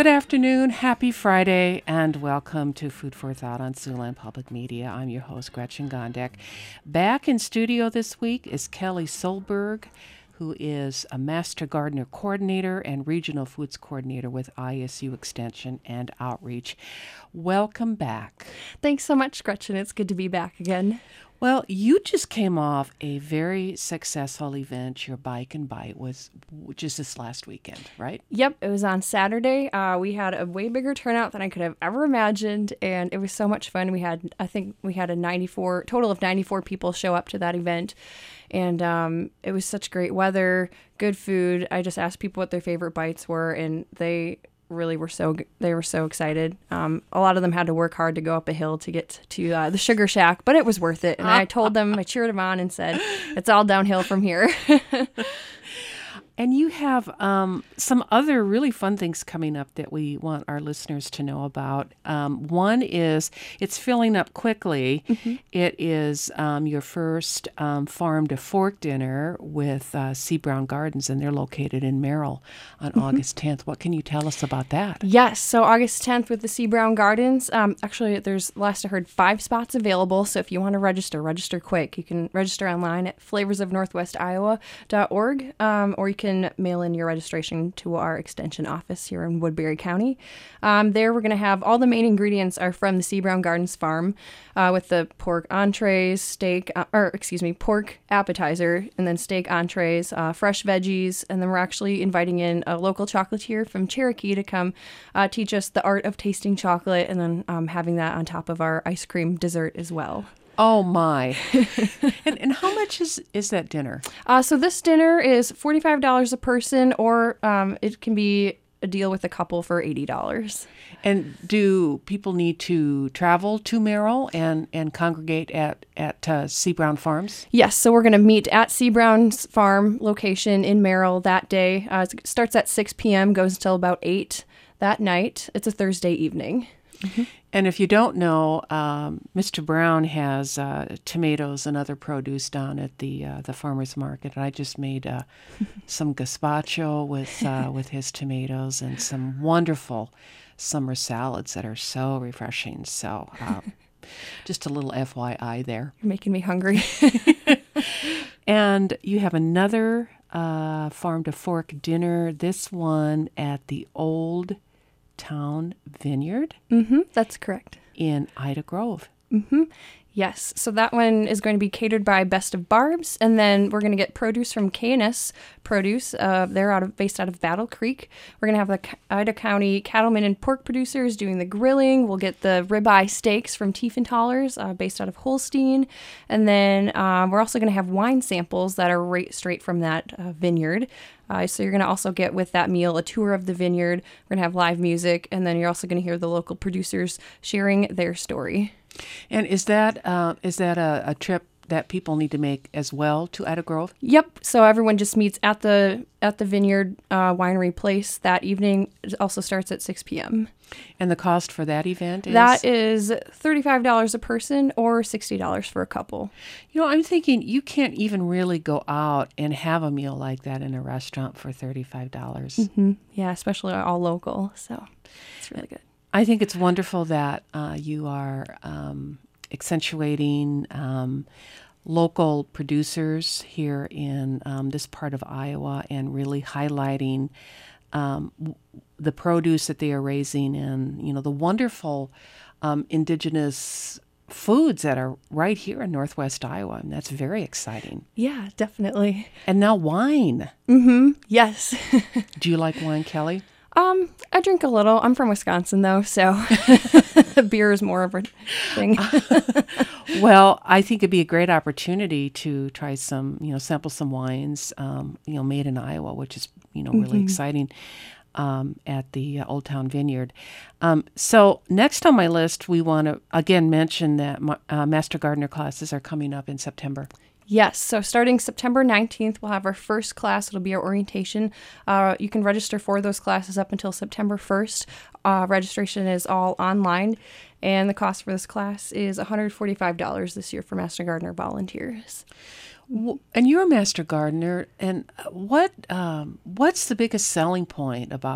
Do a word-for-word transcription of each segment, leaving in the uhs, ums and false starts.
Good afternoon, happy Friday, and welcome to Food for Thought on Siouxland Public Media. I'm your host, Gretchen Gondek. Back in studio this week is Kelly Solberg, who is a Master Gardener Coordinator and Regional Foods Coordinator with I S U Extension and Outreach. Welcome back. Thanks so much, Gretchen. It's good to be back again. Well, you just came off a very successful event. Your Bike and Bite was just this last weekend, right? Yep, it was on Saturday. Uh, we had a way bigger turnout than I could have ever imagined, and it was so much fun. We had, I think, we had a ninety-four total of ninety-four people show up to that event, and um, it was such great weather, good food. I just asked people what their favorite bites were, and they really were so they were so excited. Um, a lot of them had to work hard to go up a hill to get to uh, the Sugar Shack, but it was worth it. And I told them, I cheered them on and said, it's all downhill from here. And you have um, some other really fun things coming up that we want our listeners to know about. Um, one is it's filling up quickly. Mm-hmm. It is um, your first um, Farm to Fork dinner with uh, C. Brown Gardens, and they're located in Merrill on mm-hmm. August tenth. What can you tell us about that? Yes, so August tenth with the C. Brown Gardens. Um, actually, there's, last I heard, five spots available. So if you want to register, register quick. You can register online at flavors of northwest iowa dot org, um, or you can can mail in your registration to our extension office here in Woodbury County. Um, there we're going to have all the main ingredients are from the C. Brown Gardens farm uh, with the pork entrees, steak, uh, or excuse me, pork appetizer, and then steak entrees, uh, fresh veggies, and then we're actually inviting in a local chocolatier from Cherokee to come uh, teach us the art of tasting chocolate, and then um, having that on top of our ice cream dessert as well. Oh, my. and and how much is, is that dinner? Uh, so this dinner is forty-five dollars a person, or um, it can be a deal with a couple for eighty dollars. And do people need to travel to Merrill and, and congregate at, at uh, C. Brown Farms? Yes, so we're going to meet at C. Brown's farm location in Merrill that day. Uh, it starts at six p.m., goes until about eight that night. It's a Thursday evening. Mm-hmm. And if you don't know, um, Mister Brown has uh, tomatoes and other produce down at the uh, the farmer's market. And I just made uh, some gazpacho with uh, with his tomatoes and some wonderful summer salads that are so refreshing. So uh, just a little F Y I there. You're making me hungry. And you have another uh, Farm to Fork dinner, this one at the Old Town Vineyard. Mm-hmm, that's correct. In Ida Grove. Mm-hmm. Yes. So that one is going to be catered by Best of Barb's, and then we're going to get produce from K and S Produce. Uh, they're out of based out of Battle Creek. We're going to have the Ida County cattlemen and pork producers doing the grilling. We'll get the ribeye steaks from Tiefenthalers, uh, based out of Holstein, and then um, we're also going to have wine samples that are right straight from that uh, vineyard. Uh, so you're going to also get with that meal a tour of the vineyard. We're going to have live music, and then you're also going to hear the local producers sharing their story. And is that uh, is that a, a trip that people need to make as well to Ida Grove? Yep. So everyone just meets at the at the Vineyard uh, Winery Place that evening. It also starts at six p.m. And the cost for that event is? That is thirty-five dollars a person or sixty dollars for a couple. You know, I'm thinking you can't even really go out and have a meal like that in a restaurant for thirty-five dollars. Mm-hmm. Yeah, especially all local. So it's really good. I think it's wonderful that uh, you are um, accentuating um, local producers here in um, this part of Iowa and really highlighting um, w- the produce that they are raising and, you know, the wonderful um, indigenous foods that are right here in Northwest Iowa. And that's very exciting. Yeah, definitely. And now wine. Mm-hmm. Yes. Do you like wine, Kelly? Um, I drink a little. I'm from Wisconsin, though, so beer is more of a thing. Well, I think it'd be a great opportunity to try some, you know, sample some wines, um, you know, made in Iowa, which is, you know, really mm-hmm. exciting um, at the uh, Old Town Vineyard. Um, so next on my list, we want to, again, mention that uh, Master Gardener classes are coming up in September. Yes, so starting September nineteenth, we'll have our first class. It'll be our orientation. Uh, you can register for those classes up until September first. Uh, registration is all online, and the cost for this class is one hundred forty-five dollars this year for Master Gardener volunteers. And you're a Master Gardener, and what um, what's the biggest selling point about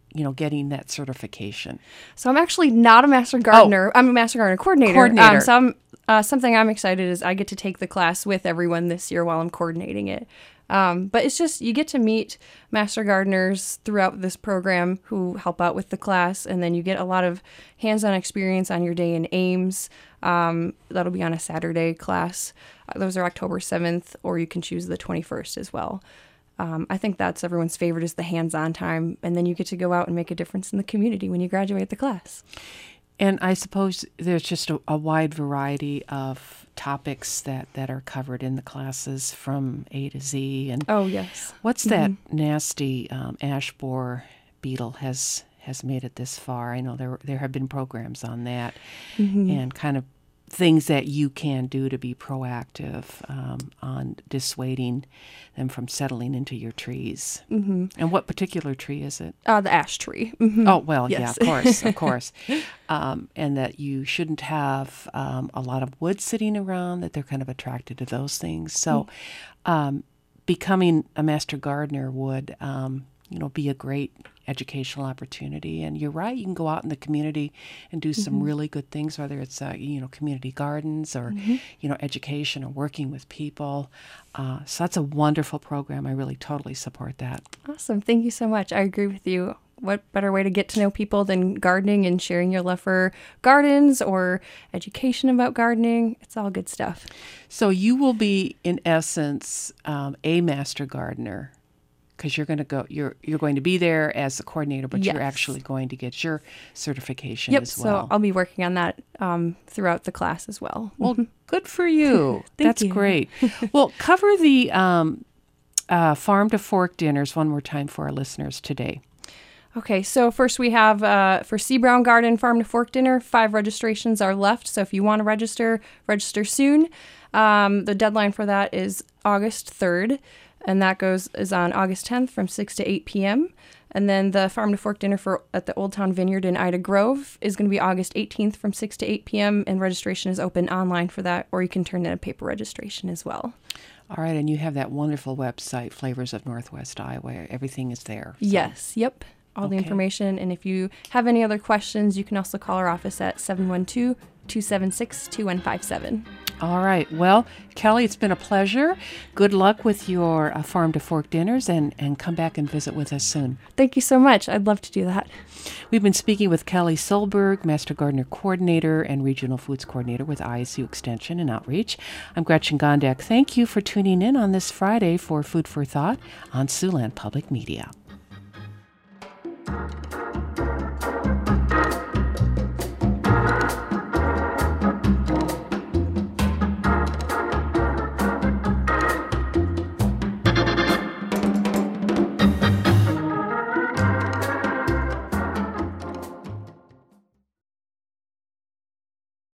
you know, getting that certification? So I'm actually not a master gardener. I'm a master gardener coordinator. Coordinator. Um, so I'm, uh, something I'm excited is I get to take the class with everyone this year while I'm coordinating it. Um, but it's just, you get to meet master gardeners throughout this program who help out with the class, and then you get a lot of hands-on experience on your day in Ames. Um, that'll be on a Saturday class. Uh, those are October seventh, or you can choose the twenty-first as well. Um, I think that's everyone's favorite, is the hands-on time, and then you get to go out and make a difference in the community when you graduate the class. And I suppose there's just a, a wide variety of topics that, that are covered in the classes from A to Z. And Oh, yes. what's that nasty um, ash borer beetle has has made it this far? I know there there have been programs on that, and kind of things that you can do to be proactive um, on dissuading them from settling into your trees. Mm-hmm. And what particular tree is it? Uh, the ash tree. Mhm. Oh, well, yeah, Yes. of course, of course. Um, and that you shouldn't have um, a lot of wood sitting around, that they're kind of attracted to those things. So um, becoming a master gardener would, um, you know, be a great educational opportunity. And you're right, you can go out in the community and do some really good things, whether it's, uh, you know, community gardens or, you know, education or working with people. Uh, so that's a wonderful program. I really totally support that. Awesome. Thank you so much. I agree with you. What better way to get to know people than gardening and sharing your love for gardens or education about gardening? It's all good stuff. So you will be, in essence, um, a master gardener, because you're going to go. You're you're going to be there as the coordinator, but Yes. you're actually going to get your certification Yep. as well. So I'll be working on that um, throughout the class as well. Well, good for you. Thank That's you. great. Well, cover the um, uh, farm to fork dinners one more time for our listeners today. Okay, so first we have uh, for C. Brown Garden Farm to Fork Dinner, five registrations are left. So if you want to register, register soon. Um, the deadline for that is August third, and that goes is on August tenth from six to eight p.m. And then the Farm to Fork Dinner for at the Old Town Vineyard in Ida Grove is going to be August eighteenth from six to eight p.m. And registration is open online for that, or you can turn in a paper registration as well. All right, and you have that wonderful website, Flavors of Northwest Iowa. Everything is there. So- Yes, yep. All the Okay. information. And if you have any other questions, you can also call our office at seven one two, two seven six, two one five seven. All right. Well, Kelly, it's been a pleasure. Good luck with your uh, farm to fork dinners, and, and come back and visit with us soon. Thank you so much. I'd love to do that. We've been speaking with Kelly Solberg, Master Gardener Coordinator and Regional Foods Coordinator with I S U Extension and Outreach. I'm Gretchen Gondek. Thank you for tuning in on this Friday for Food for Thought on Siouxland Public Media.